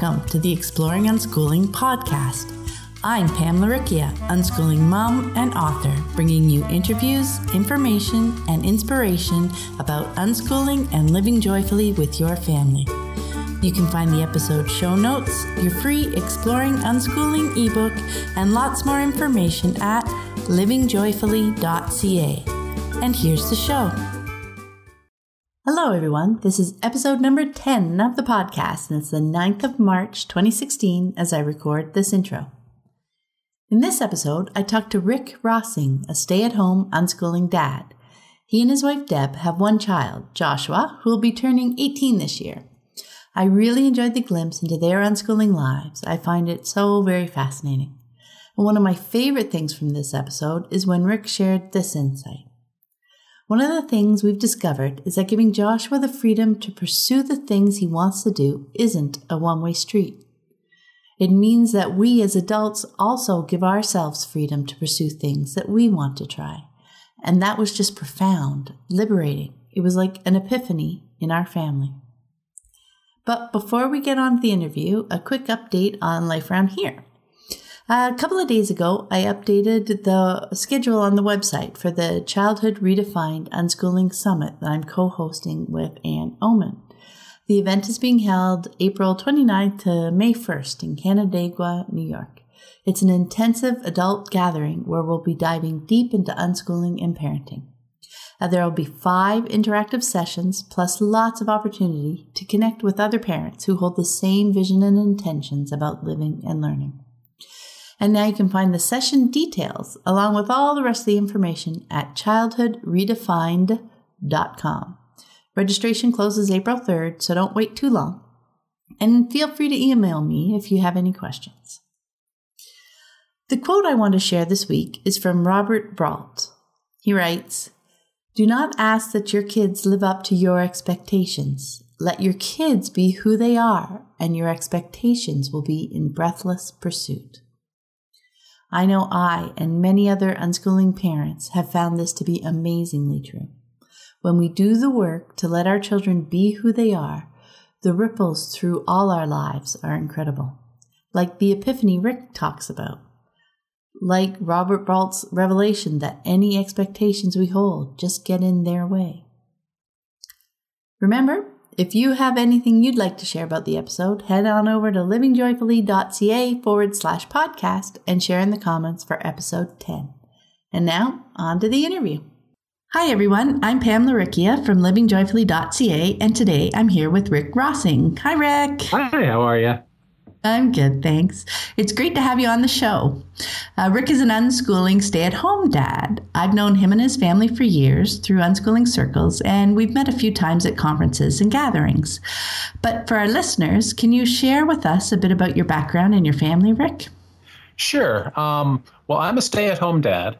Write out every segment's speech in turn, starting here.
Welcome to the Exploring Unschooling podcast. I'm Pam Laricchia, unschooling mom and author, bringing you interviews, information, and inspiration about unschooling and living joyfully with your family. You can find the episode show notes, your free Exploring Unschooling ebook, and lots more information at livingjoyfully.ca. And here's the show. Hello, everyone. This is episode number 10 of the podcast, and it's the 9th of March, 2016, as I record this intro. In this episode, I talked to Rick Rossing, a stay-at-home unschooling dad. He and his wife, Deb, have one child, Joshua, who will be turning 18 this year. I really enjoyed the glimpse into their unschooling lives. I find it so very fascinating. And one of my favorite things from this episode is when Rick shared this insight. One of the things we've discovered is that giving Joshua the freedom to pursue the things he wants to do isn't a one-way street. It means that we as adults also give ourselves freedom to pursue things that we want to try. And that was just profound, liberating. It was like an epiphany in our family. But before we get on to the interview, a quick update on life around here. A couple of days ago, I updated the schedule on the website for the Childhood Redefined Unschooling Summit that I'm co-hosting with Ann Oman. The event is being held April 29th to May 1st in Canandaigua, New York. It's an intensive adult gathering where we'll be diving deep into unschooling and parenting. There will be 5 interactive sessions, plus lots of opportunity to connect with other parents who hold the same vision and intentions about living and learning. And now you can find the session details along with all the rest of the information at childhoodredefined.com. Registration closes April 3rd, so don't wait too long. And feel free to email me if you have any questions. The quote I want to share this week is from Robert Brault. He writes, "Do not ask that your kids live up to your expectations. Let your kids be who they are, and your expectations will be in breathless pursuit." I know I and many other unschooling parents have found this to be amazingly true. When we do the work to let our children be who they are, the ripples through all our lives are incredible. Like the epiphany Rick talks about. Like Robert Brault's revelation that any expectations we hold just get in their way. Remember, if you have anything you'd like to share about the episode, head on over to livingjoyfully.ca/podcast and share in the comments for episode 10. And now, on to the interview. Hi everyone, I'm Pam Laricchia from livingjoyfully.ca, and today I'm here with Rick Rossing. Hi Rick. Hi, how are you? I'm good, thanks. It's great to have you on the show. Rick is an unschooling stay-at-home dad. I've known him and his family for years through unschooling circles, and we've met a few times at conferences and gatherings. But for our listeners, can you share with us a bit about your background and your family, Rick? Sure. Well, I'm a stay-at-home dad.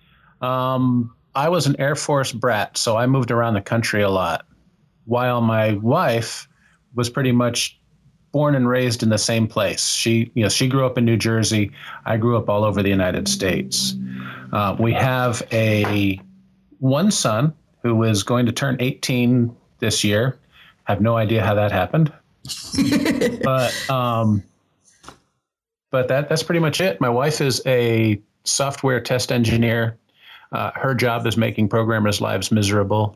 I was an Air Force brat, so I moved around the country a lot, while my wife was pretty much born and raised in the same place. She grew up in New Jersey. I grew up all over the United States. We have one son who is going to turn 18 this year. Have no idea how that happened. But that's pretty much it. My wife is a software test engineer. Her job is making programmers' lives miserable.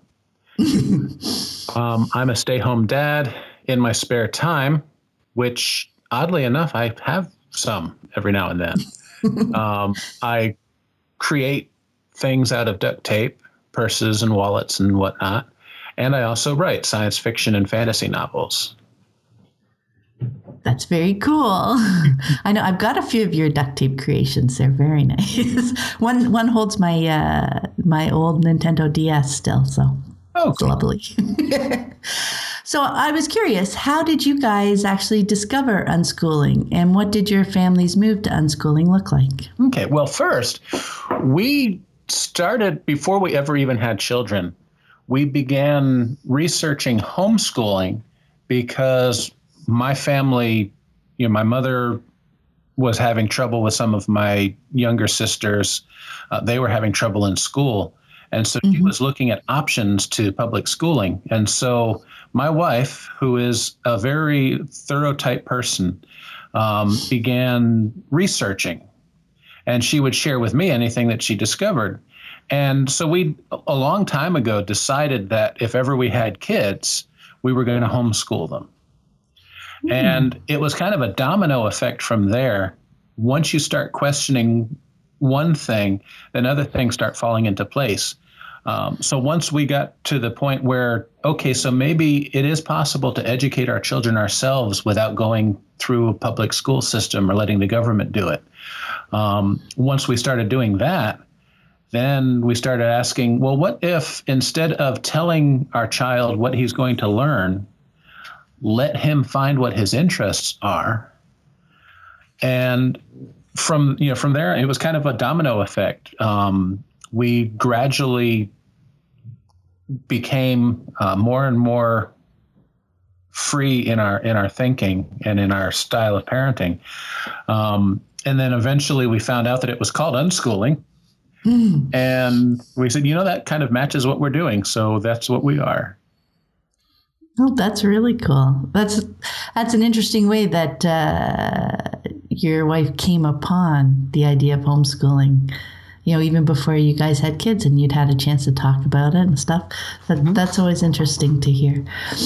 I'm a stay-home dad. In my spare time, which oddly enough, I have some every now and then. I create things out of duct tape, purses and wallets and whatnot. And I also write science fiction and fantasy novels. That's very cool. I know I've got a few of your duct tape creations. They're very nice. One holds my my old Nintendo DS still, so it's lovely. So I was curious, how did you guys actually discover unschooling, and what did your family's move to unschooling look like? Okay, well, first, we started, before we ever even had children, we began researching homeschooling because my family, my mother was having trouble with some of my younger sisters. They were having trouble in school. And so she was looking at options to public schooling. And so my wife, who is a very thorough type person, began researching. And she would share with me anything that she discovered. And so we, a long time ago, decided that if ever we had kids, we were going to homeschool them. And it was kind of a domino effect from there. Once you start questioning one thing, then other things start falling into place. So once we got to the point where, okay, so maybe it is possible to educate our children ourselves without going through a public school system or letting the government do it. Once we started doing that, then we started asking, well, what if instead of telling our child what he's going to learn, let him find what his interests are? And from there, it was kind of a domino effect. We gradually became more and more free in our thinking and in our style of parenting. And then eventually we found out that it was called unschooling. And we said, that kind of matches what we're doing. So that's what we are. Oh, that's really cool. That's an interesting way that your wife came upon the idea of homeschooling, even before you guys had kids and you'd had a chance to talk about it and stuff. That's always interesting to hear.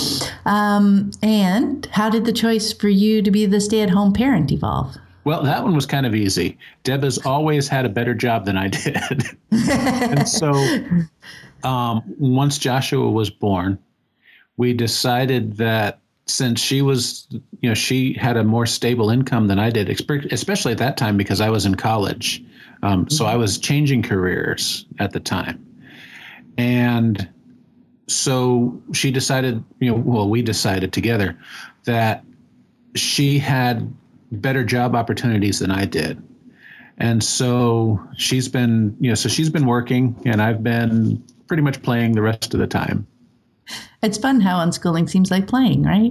And how did the choice for you to be the stay-at-home parent evolve? Well, that one was kind of easy. Deb has always had a better job than I did. And so once Joshua was born, we decided that since she was, she had a more stable income than I did, especially at that time because I was in college. So I was changing careers at the time. And so she decided, we decided together that she had better job opportunities than I did. And so she's been working and I've been pretty much playing the rest of the time. It's fun how unschooling seems like playing, right?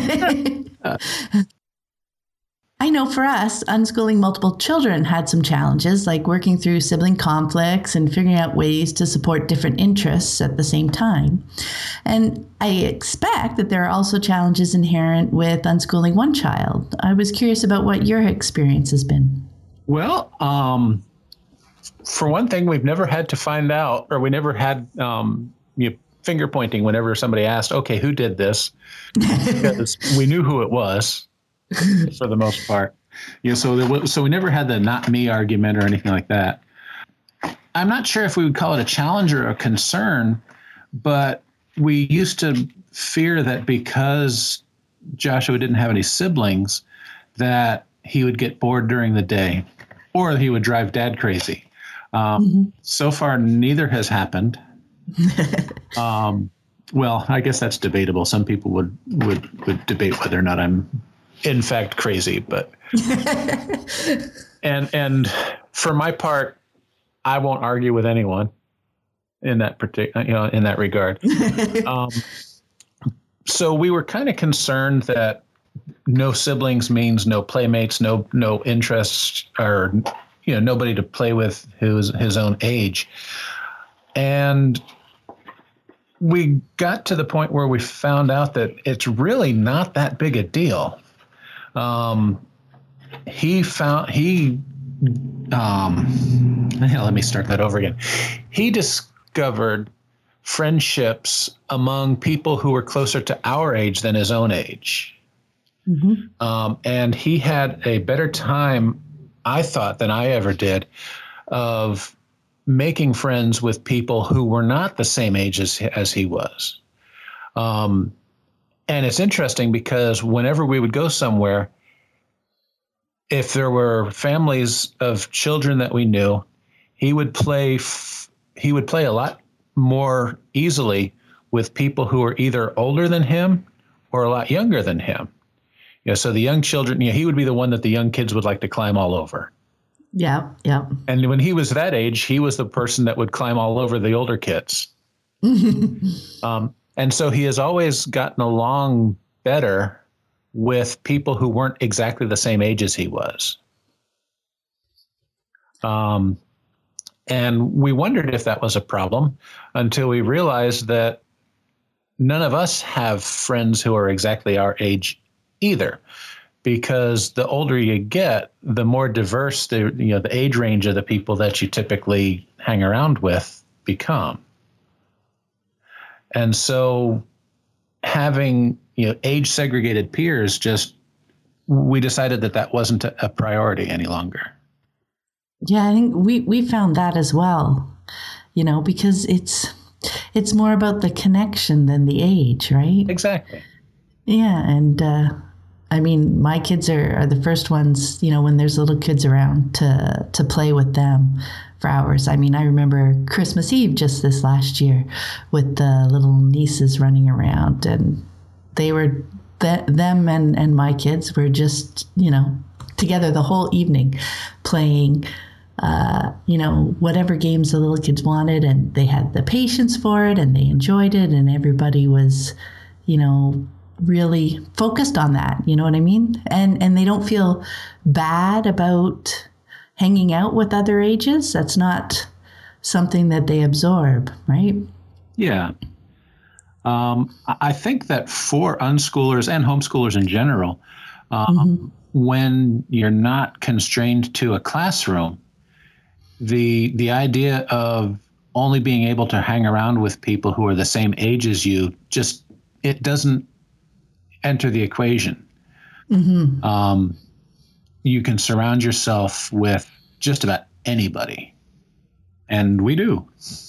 I know for us, unschooling multiple children had some challenges, like working through sibling conflicts and figuring out ways to support different interests at the same time. And I expect that there are also challenges inherent with unschooling one child. I was curious about what your experience has been. Well, for one thing, we've never had to find out, or we never had finger pointing whenever somebody asked, okay, who did this? Because we knew who it was for the most part. So we never had the not me argument or anything like that. I'm not sure if we would call it a challenge or a concern, but we used to fear that because Joshua didn't have any siblings, that he would get bored during the day or he would drive Dad crazy. So far, neither has happened. Well, I guess that's debatable. Some people would debate whether or not I'm in fact crazy, but and for my part, I won't argue with anyone in that particular, in that regard. So we were kind of concerned that no siblings means no playmates, no interests, or nobody to play with who's his own age. And we got to the point where we found out that it's really not that big a deal. Let me start that over again. He discovered friendships among people who were closer to our age than his own age. And he had a better time, I thought, than I ever did of making friends with people who were not the same age as he was. And it's interesting because whenever we would go somewhere, if there were families of children that we knew, he would play a lot more easily with people who were either older than him or a lot younger than him. So the young children, he would be the one that the young kids would like to climb all over. Yeah. And when he was that age, he was the person that would climb all over the older kids. And so he has always gotten along better with people who weren't exactly the same age as he was. And we wondered if that was a problem until we realized that none of us have friends who are exactly our age either, because the older you get, the more diverse the age range of the people that you typically hang around with become. And so having age segregated peers, we decided that wasn't a priority any longer. Yeah, I think we found that as well, because it's more about the connection than the age, right? Exactly. Yeah, and I mean, my kids are the first ones, when there's little kids around to play with them for hours. I mean, I remember Christmas Eve just this last year with the little nieces running around, and they were them and my kids were just, together the whole evening playing whatever games the little kids wanted, and they had the patience for it and they enjoyed it, and everybody was, really focused on that. You know what I mean? And they don't feel bad about hanging out with other ages. That's not something that they absorb, right? Yeah. I think that for unschoolers and homeschoolers in general, when you're not constrained to a classroom, the idea of only being able to hang around with people who are the same age as you, it doesn't enter the equation. You can surround yourself with just about anybody, and we do.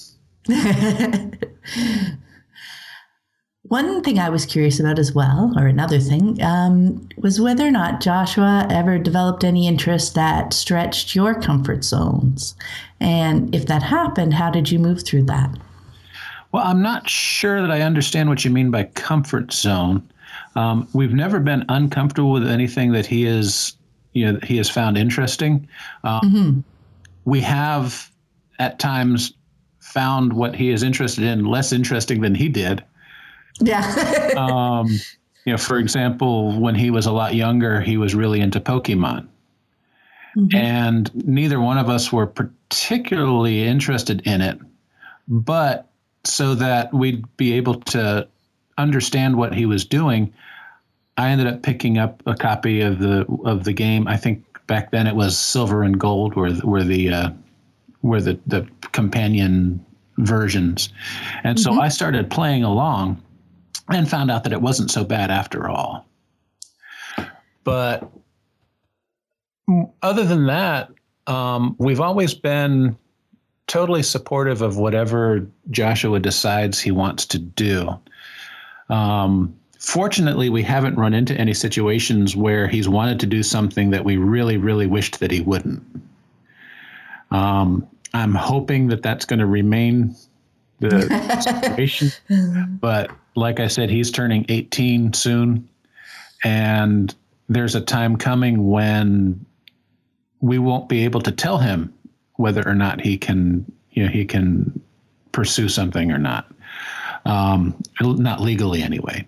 One thing I was curious about as well, or another thing, was whether or not Joshua ever developed any interest that stretched your comfort zones. And if that happened, how did you move through that? Well, I'm not sure that I understand what you mean by comfort zone. We've never been uncomfortable with anything that he has found interesting. We have at times found what he is interested in less interesting than he did. Yeah. For example, when he was a lot younger, he was really into Pokemon. And neither one of us were particularly interested in it, but so that we'd be able to understand what he was doing, I ended up picking up a copy of the game. I think back then it was Silver and Gold were the companion versions. And so I started playing along and found out that it wasn't so bad after all. But other than that, we've always been totally supportive of whatever Joshua decides he wants to do. Fortunately, we haven't run into any situations where he's wanted to do something that we really, really wished that he wouldn't. I'm hoping that that's going to remain the situation. But like I said, he's turning 18 soon, and there's a time coming when we won't be able to tell him whether or not he can pursue something or not. Not legally anyway.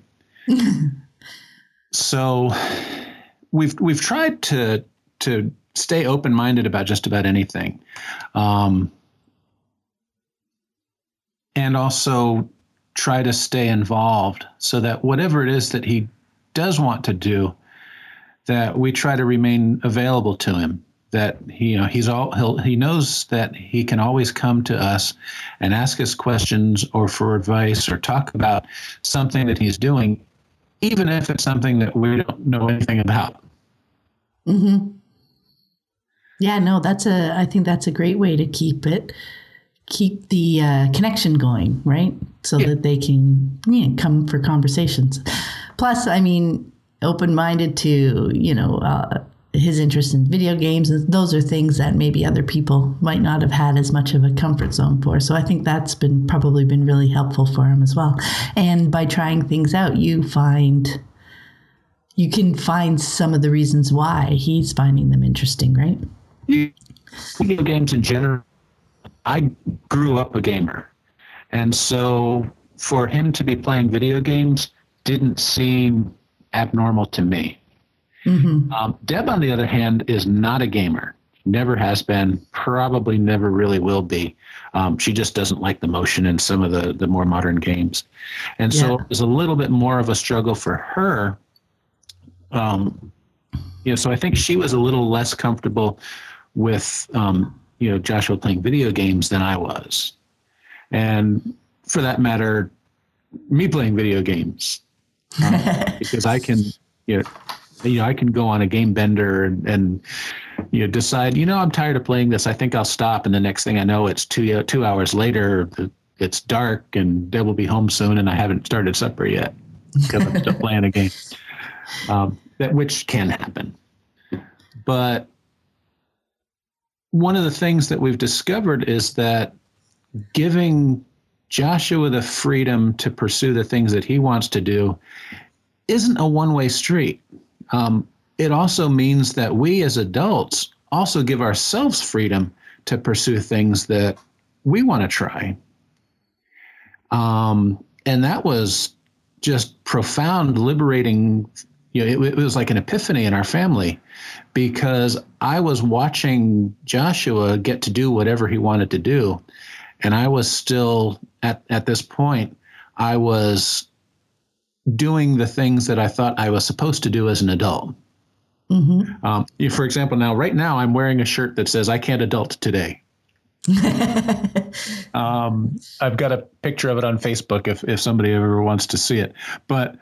So we've tried to stay open-minded about just about anything. And also try to stay involved so that whatever it is that he does want to do, that we try to remain available to him, that he knows that he can always come to us and ask us questions or for advice or talk about something that he's doing, even if it's something that we don't know anything about. Yeah, no, I think that's a great way to keep the connection going, right? So that they can come for conversations. Plus, I mean, open-minded to, his interest in video games. Those are things that maybe other people might not have had as much of a comfort zone for. So I think that's probably been really helpful for him as well. And by trying things out, you can find some of the reasons why he's finding them interesting, right? Video games in general, I grew up a gamer. And so for him to be playing video games didn't seem abnormal to me. Deb, on the other hand, is not a gamer. never has been, probably never really will be. She just doesn't like the motion in some of the more modern games. And so it was a little bit more of a struggle for her. So I think she was a little less comfortable with, Joshua playing video games than I was. And for that matter, me playing video games, because I can, I can go on a game bender and decide, I'm tired of playing this. I think I'll stop. And the next thing I know, it's 2 hours later, it's dark and Deb will be home soon. And I haven't started supper yet because I'm still playing a game, which can happen. But one of the things that we've discovered is that giving Joshua the freedom to pursue the things that he wants to do isn't a one-way street. It also means that we as adults also give ourselves freedom to pursue things that we want to try. And that was just profound, liberating. It was like an epiphany in our family, because I was watching Joshua get to do whatever he wanted to do. And I was still at this point, I was doing the things that I thought I was supposed to do as an adult. Mm-hmm. For example, right now I'm wearing a shirt that says, "I can't adult today." I've got a picture of it on Facebook if somebody ever wants to see it. But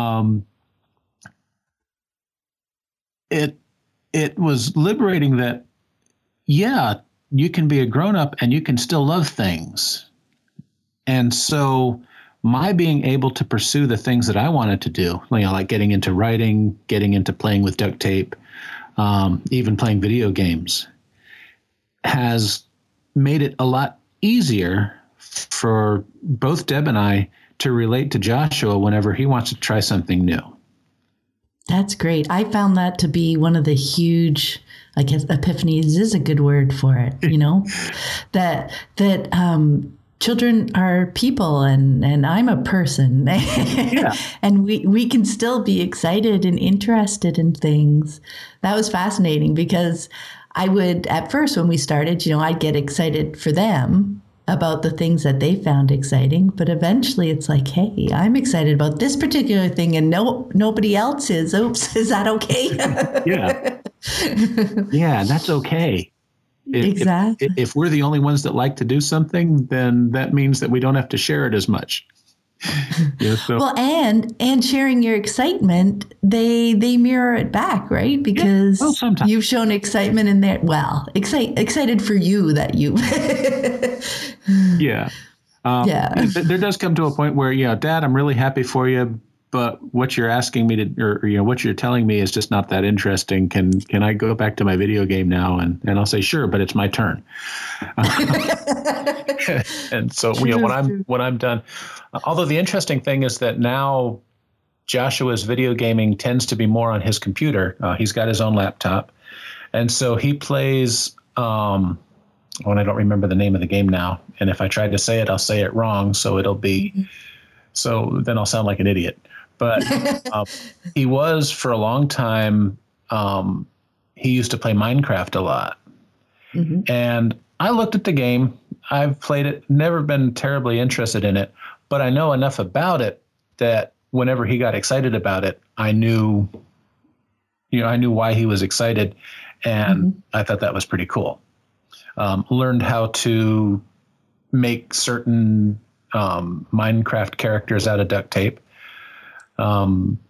it was liberating that, you can be a grown-up and you can still love things. And so my being able to pursue the things that I wanted to do, like getting into writing, getting into playing with duct tape, even playing video games, has made it a lot easier for both Deb and I to relate to Joshua whenever he wants to try something new. That's great. I found that to be one of the huge, I guess, epiphanies is a good word for it, that children are people and I'm a person. Yeah. And we can still be excited and interested in things. That was fascinating, because I would, at first when we started, I'd get excited for them about the things that they found exciting. But eventually it's like, hey, I'm excited about this particular thing and nobody else is. Oops, is that okay? Yeah. Yeah, that's okay. Exactly. If we're the only ones that like to do something, then that means that we don't have to share it as much. Well, and sharing your excitement, they mirror it back, right? Because you've shown excitement in there. Well, excited for you that you. Yeah. There does come to a point where, Dad, I'm really happy for you, but what you're asking me to, or what you're telling me is just not that interesting. Can I go back to my video game now? And I'll say, sure, but it's my turn. And so, when I'm done, although the interesting thing is that now Joshua's video gaming tends to be more on his computer. He's got his own laptop. And so he plays, and I don't remember the name of the game now. And if I try to say it, I'll say it wrong. So it'll be, so then I'll sound like an idiot. But he was, for a long time, he used to play Minecraft a lot. Mm-hmm. And I looked at the game. I've played it, never been terribly interested in it, but I know enough about it that whenever he got excited about it, I knew why he was excited. And I thought that was pretty cool. Learned how to make certain Minecraft characters out of duct tape. And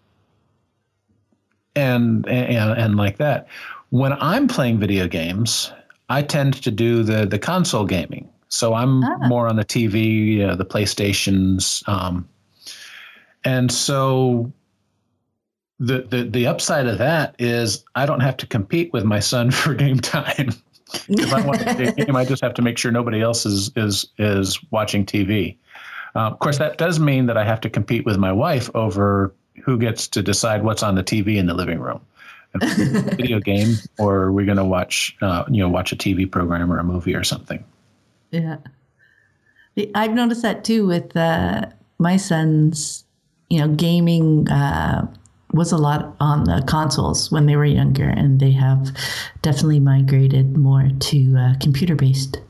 like that. When I'm playing video games, I tend to do the console gaming. So I'm more on the TV, the PlayStations. And so the upside of that is I don't have to compete with my son for game time. If I want to play a game, I just have to make sure nobody else is watching TV. Of course, that does mean that I have to compete with my wife over who gets to decide what's on the TV in the living room. Video game, or are we going to watch a TV program or a movie or something? Yeah. I've noticed that too with my son's, gaming was a lot on the consoles when they were younger, and they have definitely migrated more to computer-based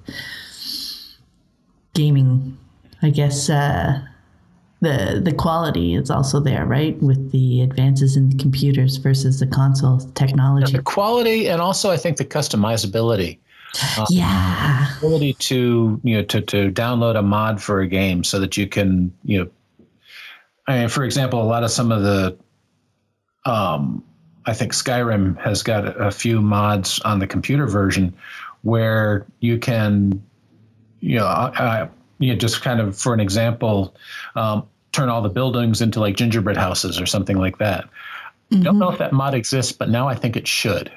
gaming. I guess the quality is also there, right, with the advances in the computers versus the console technology. The quality, and also I think the customizability. Yeah. Ability to to download a mod for a game so that you can for example, a lot of some of the I think Skyrim has got a few mods on the computer version where you can just kind of, for an example, turn all the buildings into like gingerbread houses or something like that. Mm-hmm. Don't know if that mod exists, but now I think it should.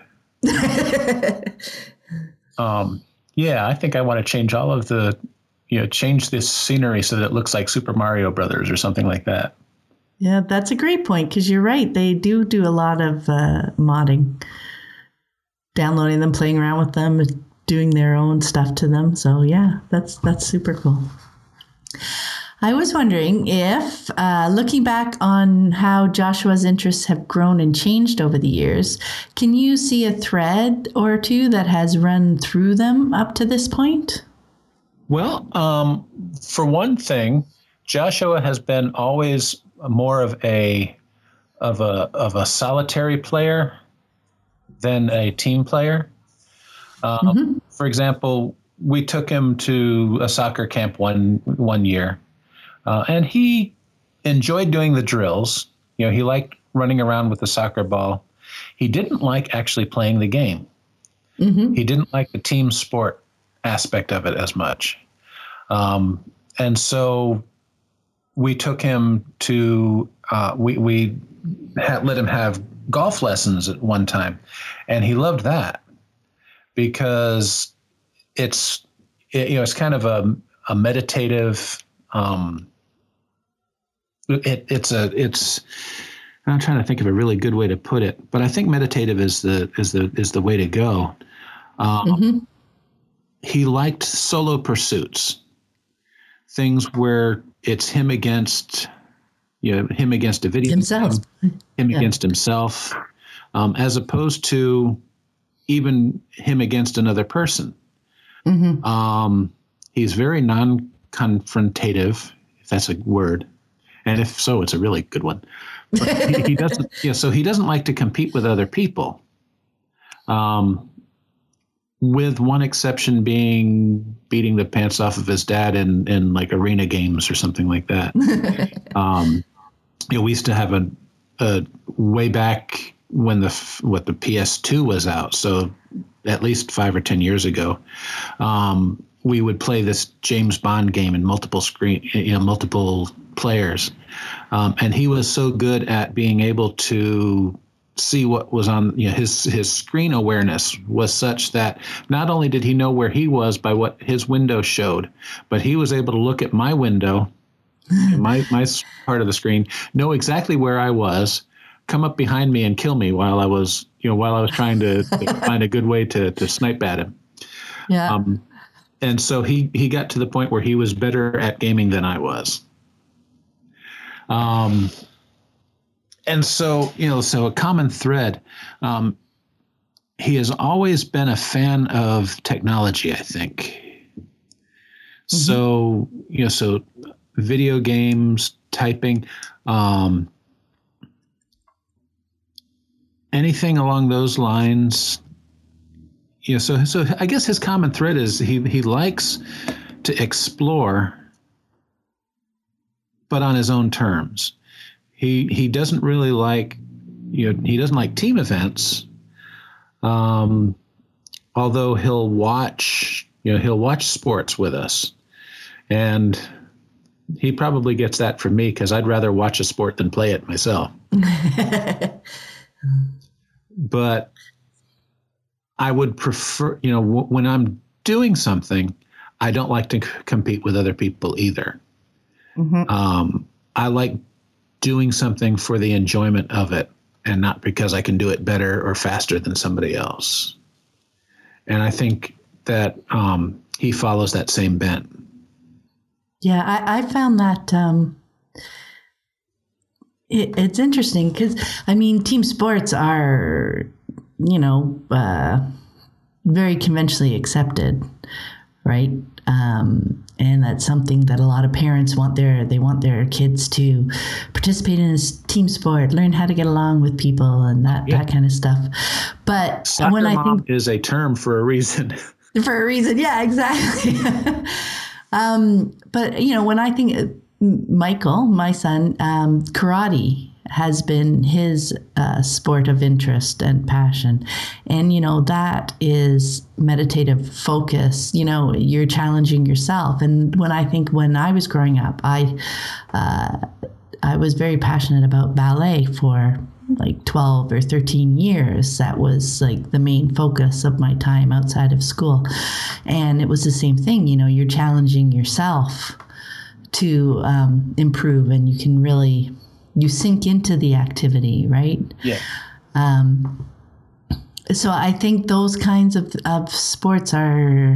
Yeah, I think I want to change all of the, change this scenery so that it looks like Super Mario Brothers or something like that. Yeah, that's a great point, because you're right. They do a lot of modding, downloading them, playing around with them, doing their own stuff to them. So yeah, that's super cool. I was wondering if, looking back on how Joshua's interests have grown and changed over the years, can you see a thread or two that has run through them up to this point? Well, for one thing, Joshua has been always more of a solitary player than a team player. For example, we took him to a soccer camp one year. And he enjoyed doing the drills. He liked running around with the soccer ball. He didn't like actually playing the game. Mm-hmm. He didn't like the team sport aspect of it as much. And so we took him to, we let him have golf lessons at one time. And he loved that because it's kind of a meditative, I'm trying to think of a really good way to put it, but I think meditative is the way to go. He liked solo pursuits, things where it's him against a video himself, against himself, as opposed to even him against another person. Mm-hmm. He's very non-confrontative, if that's a word. And if so, it's a really good one. But he doesn't. So he doesn't like to compete with other people. With one exception being beating the pants off of his dad in like arena games or something like that. We used to have a way back when the PS2 was out. So at least 5 or 10 years ago. We would play this James Bond game in multiple players. And he was so good at being able to see what was on, his screen awareness was such that not only did he know where he was by what his window showed, but he was able to look at my window, my part of the screen, know exactly where I was, come up behind me and kill me while I was trying to find a good way to snipe at him. Yeah. And so he got to the point where he was better at gaming than I was. And so, so a common thread, he has always been a fan of technology, I think. Mm-hmm. So, so video games, typing, anything along those lines. So I guess his common thread is he likes to explore, but on his own terms. He doesn't really like, he doesn't like team events. Although he'll watch sports with us, and he probably gets that from me because I'd rather watch a sport than play it myself. But I would prefer, when I'm doing something, I don't like to compete with other people either. Mm-hmm. I like doing something for the enjoyment of it and not because I can do it better or faster than somebody else. And I think that he follows that same bent. Yeah, I found that It's interesting because, I mean, team sports are, very conventionally accepted, right? And that's something that a lot of parents want their kids to participate in as team sport, learn how to get along with people and that kind of stuff. But soccer when I think is a term for a reason. For a reason, yeah, exactly. But when I think Michael, my son, karate has been his sport of interest and passion. And, that is meditative focus. You're challenging yourself. And when I was growing up, I was very passionate about ballet for like 12 or 13 years. That was like the main focus of my time outside of school. And it was the same thing, you're challenging yourself to improve, and you can really, you sink into the activity, right? Yeah. So I think those kinds of sports are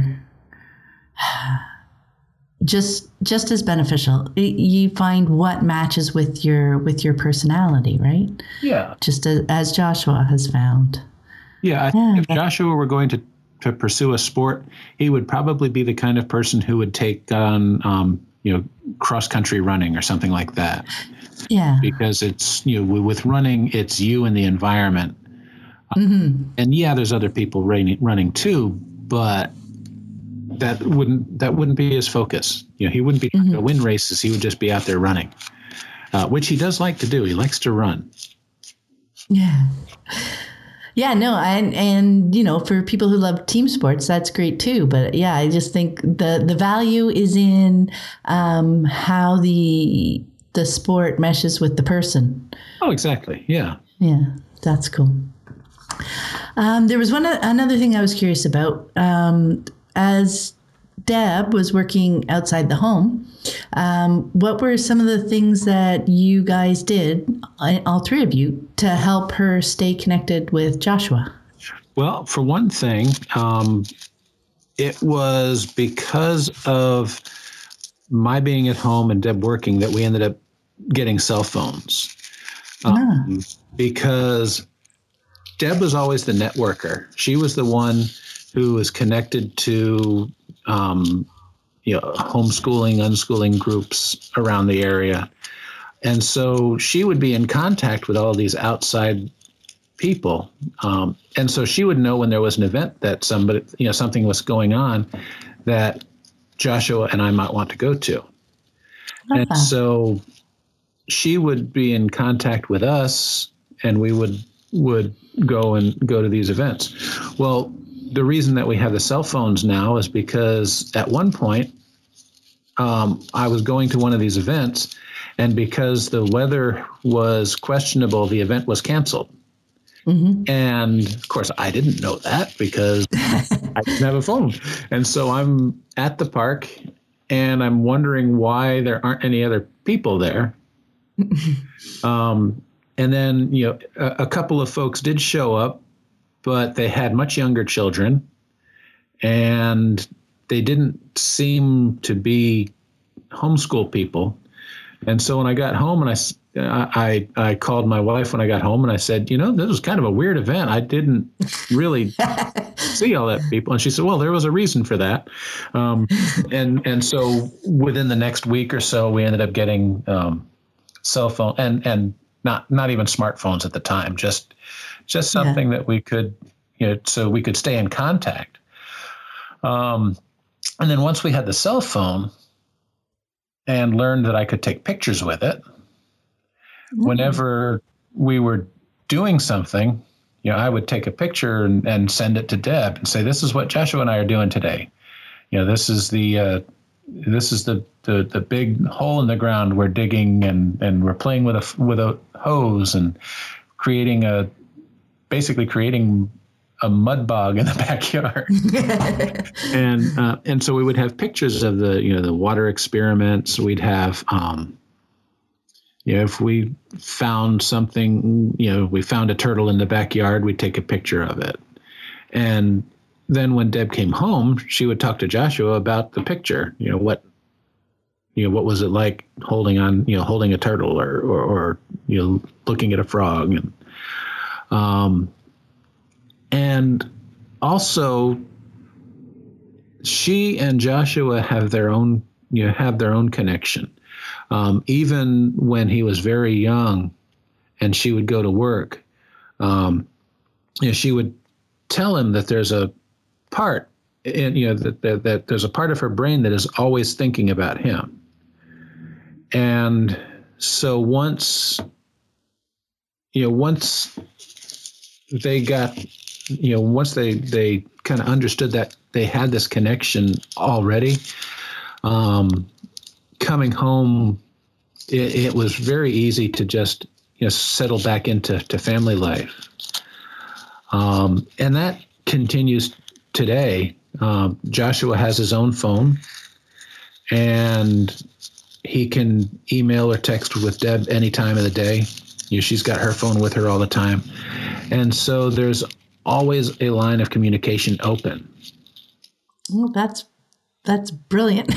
just as beneficial. You find what matches with your personality, right? Yeah. Just as Joshua has found. Yeah. I think if Joshua were going to pursue a sport, he would probably be the kind of person who would take on, cross country running or something like that. Yeah. Because it's, with running, it's you and the environment. Mm-hmm. And there's other people running too, but that wouldn't be his focus. He wouldn't be trying to win races. He would just be out there running, which he does like to do. He likes to run. Yeah. Yeah, no, and for people who love team sports, that's great too. But I just think the value is in how the sport meshes with the person. Oh, exactly. Yeah. Yeah, that's cool. There was another thing I was curious about. As Deb was working outside the home, what were some of the things that you guys did, all three of you, to help her stay connected with Joshua? Well, for one thing, it was because of my being at home and Deb working that we ended up getting cell phones. Because Deb was always the networker. She was the one who was connected to homeschooling, unschooling groups around the area. And so she would be in contact with all these outside people. And so she would know when there was an event that something was going on that Joshua and I might want to go to. And so she would be in contact with us, and we would go to these events. Well, the reason that we have the cell phones now is because at one point I was going to one of these events, and because the weather was questionable, the event was canceled. Mm-hmm. And of course, I didn't know that because I didn't have a phone. And so I'm at the park and I'm wondering why there aren't any other people there. And then, a couple of folks did show up, but they had much younger children, and they didn't seem to be homeschool people. And so when I got home, and I called my wife when I got home, and I said, this was kind of a weird event. I didn't really see all that people. And she said, well, there was a reason for that. And so within the next week or so, we ended up getting cell phone and not even smartphones at the time, just something that we could, so we could stay in contact. And then once we had the cell phone and learned that I could take pictures with it, whenever we were doing something, I would take a picture and send it to Deb and say, this is what Joshua and I are doing today. This is the big hole in the ground we're digging, and we're playing with a hose and basically creating a mud bog in the backyard. And so we would have pictures of the water experiments. We'd have if we found something, we found a turtle in the backyard, we'd take a picture of it. And then when Deb came home, she would talk to Joshua about the picture. What was it like holding a turtle or looking at a frog, and also she and Joshua have their own connection. Even when he was very young, and she would go to work, she would tell him that there's a part, that there's a part of her brain that is always thinking about him. And so once they got, once they kind of understood that they had this connection already, coming home, it was very easy to just settle back into family life. And that continues today. Joshua has his own phone, and he can email or text with Deb any time of the day. She's got her phone with her all the time. And so there's always a line of communication open. Well, that's brilliant.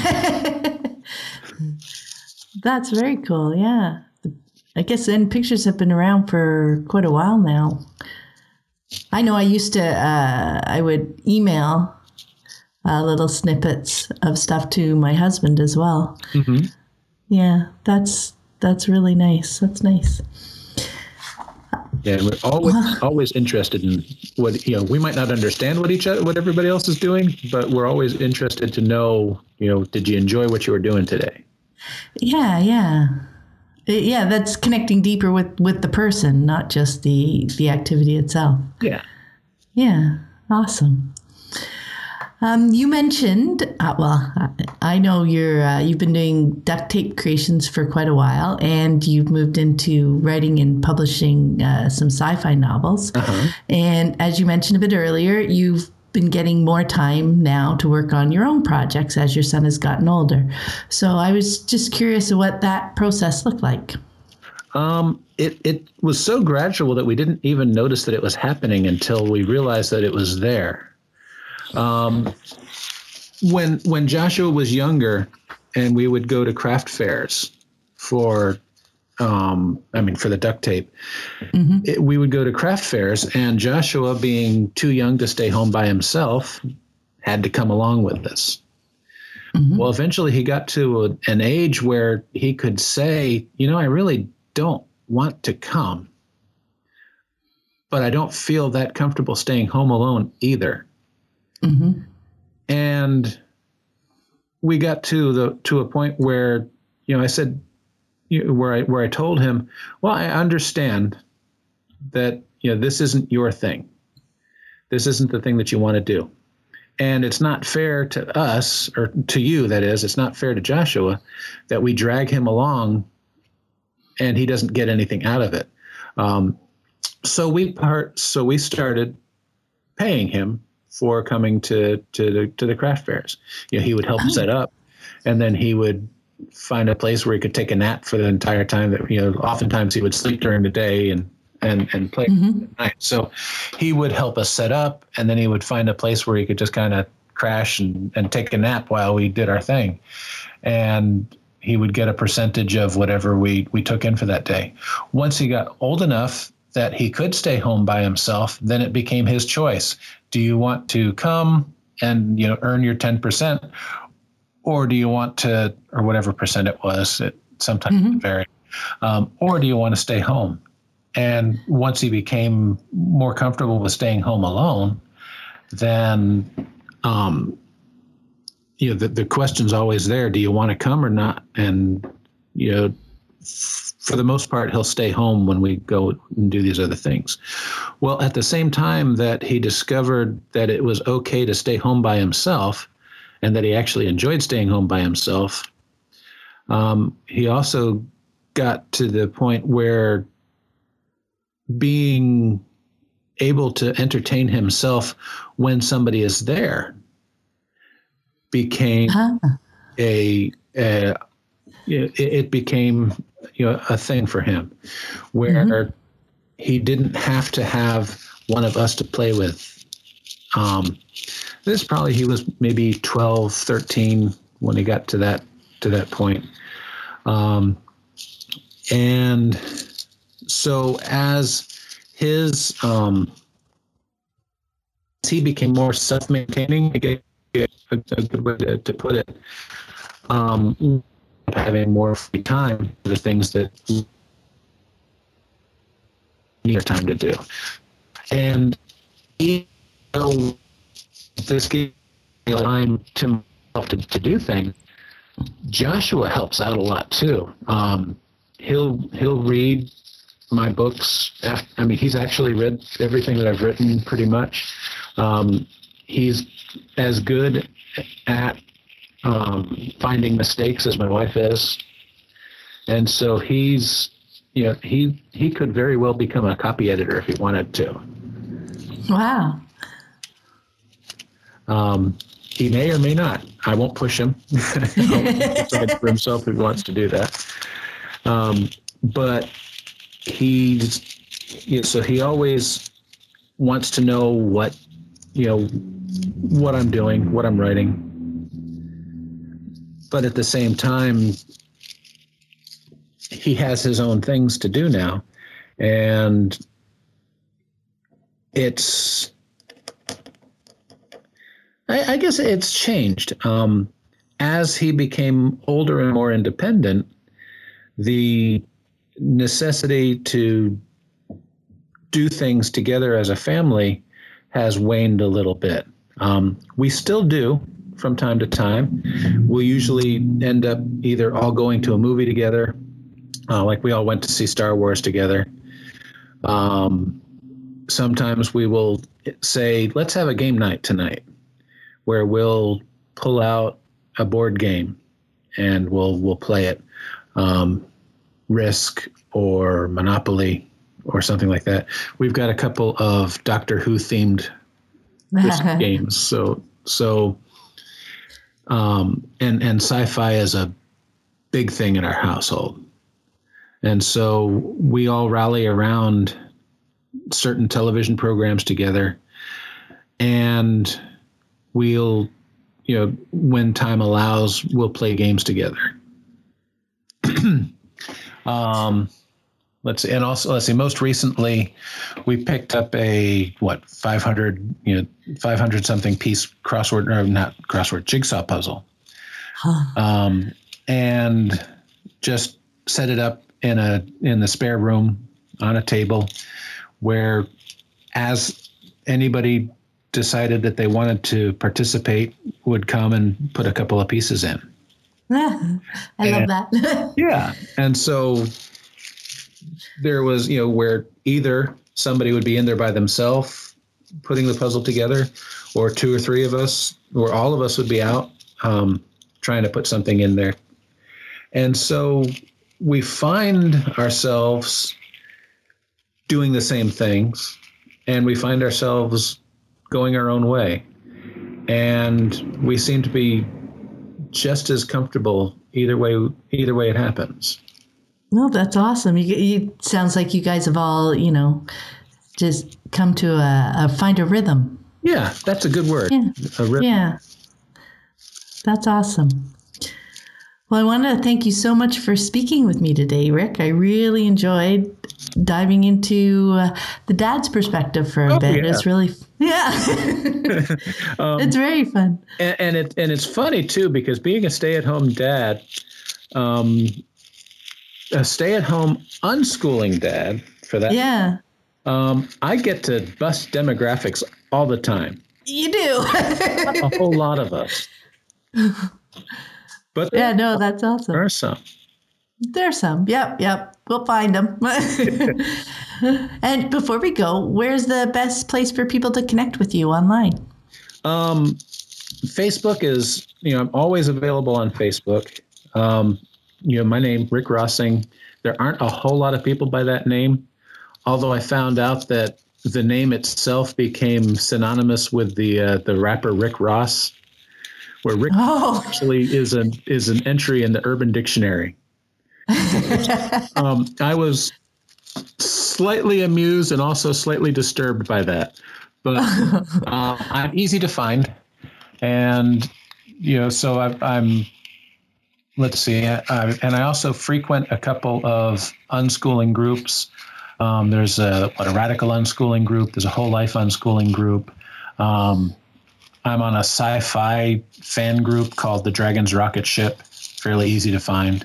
That's very cool. Yeah. I guess then pictures have been around for quite a while now. I know I used to, I would email little snippets of stuff to my husband as well. Mm-hmm. Yeah, that's really nice. That's nice. Yeah, and we're always interested in what, we might not understand what everybody else is doing, but we're always interested to know, did you enjoy what you were doing today? Yeah. Yeah, that's connecting deeper with the person, not just the activity itself. Yeah. Yeah, awesome. You mentioned, I know you've been doing duct tape creations for quite a while, and you've moved into writing and publishing some sci-fi novels. Uh-huh. And as you mentioned a bit earlier, you've been getting more time now to work on your own projects as your son has gotten older. So I was just curious what that process looked like. It was so gradual that we didn't even notice that it was happening until we realized that it was there. When Joshua was younger, and we would go to craft fairs for the duct tape, mm-hmm. We would go to craft fairs, and Joshua, being too young to stay home by himself, had to come along with this. Mm-hmm. Well, eventually he got to an age where he could say, I really don't want to come, but I don't feel that comfortable staying home alone either. Mm-hmm. And we got to a point where, I said, where I told him, well, I understand that, this isn't your thing. This isn't the thing that you want to do. And it's not fair to us, or to you, that is, it's not fair to Joshua that we drag him along and he doesn't get anything out of it. So we started paying him for coming to the craft fairs. He would help set up, and then he would find a place where he could take a nap for the entire time. That oftentimes he would sleep during the day and play mm-hmm. at night. So he would help us set up, and then he would find a place where he could just kind of crash and take a nap while we did our thing. And he would get a percentage of whatever we took in for that day. Once he got old enough that he could stay home by himself, then it became his choice. Do you want to come and earn your 10%, or do you want to, or whatever percent it was, it sometimes mm-hmm. varied, or do you want to stay home? And once he became more comfortable with staying home alone, then the question's always there: do you want to come or not? And for the most part, he'll stay home when we go and do these other things. Well, at the same time that he discovered that it was okay to stay home by himself, and that he actually enjoyed staying home by himself, he also got to the point where being able to entertain himself when somebody is there became it became a thing for him, where mm-hmm. he didn't have to have one of us to play with. He was maybe 12, 13 when he got to that point. And so as his he became more self-maintaining, I guess a good way to put it, having more free time for the things that he needs time to do. And even though this gives me time to myself to do things, Joshua helps out a lot too. He'll read my books. He's actually read everything that I've written pretty much. He's as good at finding mistakes as my wife is, and so he could very well become a copy editor if he wanted to. Wow. He may or may not. I won't push him. He'll decide for himself if he wants to do that. But so he always wants to know what I'm doing, what I'm writing. But at the same time, he has his own things to do now. And I guess it's changed. As he became older and more independent, the necessity to do things together as a family has waned a little bit. We still do from time to time. We'll usually end up either all going to a movie together, like we all went to see Star Wars together. Sometimes we will say, let's have a game night tonight, where we'll pull out a board game and we'll play it, Risk or Monopoly or something like that. We've got a couple of Doctor Who themed games. So and sci-fi is a big thing in our household. And so we all rally around certain television programs together, and we'll, when time allows, we'll play games together. Let's see. Most recently, we picked up a 500 something piece jigsaw puzzle, and just set it up in the spare room on a table, where as anybody decided that they wanted to participate, would come and put a couple of pieces in. I love that. Yeah. And so there was, where either somebody would be in there by themselves putting the puzzle together, or two or three of us, or all of us would be out trying to put something in there. And so we find ourselves doing the same things, and we find ourselves going our own way. And we seem to be just as comfortable either way it happens. No, that's awesome. You sounds like you guys have all, just come to find a rhythm. Yeah, that's a good word. Yeah. A rhythm. Yeah. That's awesome. Well, I want to thank you so much for speaking with me today, Rick. I really enjoyed diving into the dad's perspective for a bit. Yeah. It's really, it's very fun. And it's funny too, because being a stay-at-home dad, a stay-at-home unschooling dad for that. Yeah. I get to bust demographics all the time. You do. A whole lot of us. But that's awesome. There are some. There's some. Yep. We'll find them. And before we go, where's the best place for people to connect with you online? Facebook is, I'm always available on Facebook. My name, Rick Rossing. There aren't a whole lot of people by that name, although I found out that the name itself became synonymous with the rapper Rick Ross, where Rick actually is an entry in the Urban Dictionary. I was slightly amused and also slightly disturbed by that, but I'm easy to find, and so I'm. Let's see, and I also frequent a couple of unschooling groups. There's a radical unschooling group. There's a whole life unschooling group. I'm on a sci-fi fan group called the Dragon's Rocket Ship. Fairly easy to find.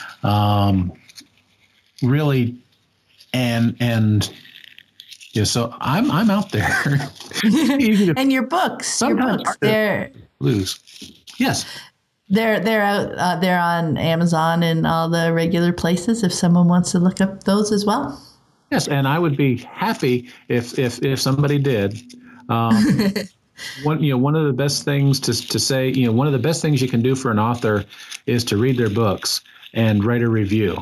Really, and yeah, so I'm out there. And your books, they're lose. Yes. They're out. They're on Amazon and all the regular places. If someone wants to look up those as well. Yes, and I would be happy if somebody did. One of the best things to say, one of the best things you can do for an author is to read their books and write a review.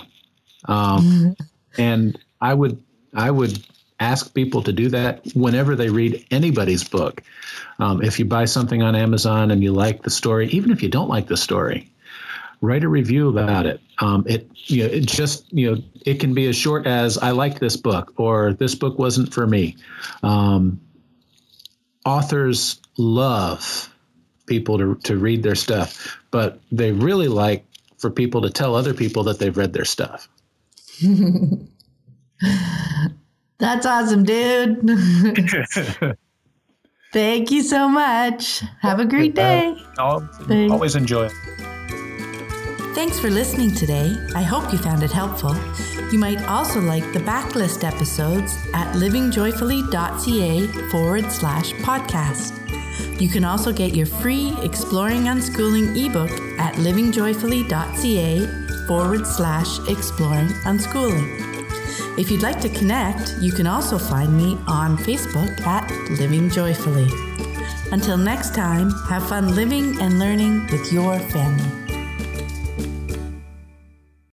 And I would ask people to do that whenever they read anybody's book. If you buy something on Amazon and you like the story, even if you don't like the story, write a review about it. It can be as short as "I liked this book" or "This book wasn't for me." Authors love people to read their stuff, but they really like for people to tell other people that they've read their stuff. That's awesome, dude. Thank you so much. Have a great day. Always enjoy it. Thanks for listening today. I hope you found it helpful. You might also like the backlist episodes at livingjoyfully.ca/podcast. You can also get your free Exploring Unschooling ebook at livingjoyfully.ca/exploring unschooling. If you'd like to connect, you can also find me on Facebook at Living Joyfully. Until next time, have fun living and learning with your family.